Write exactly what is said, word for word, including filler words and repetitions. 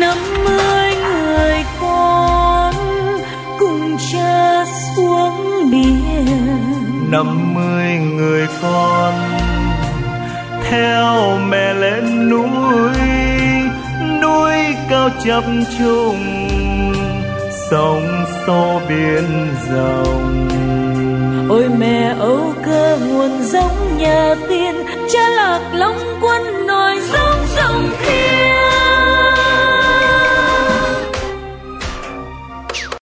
năm mươi người con cùng cha xuống biển. Năm mươi người con theo mẹ lên núi, núi cao chập trùng, sông xô biển rộng. Ôi mẹ Âu Cơ nguồn giống nhà tiên, cha Lạc Long Quân nổi giống sông Thiên.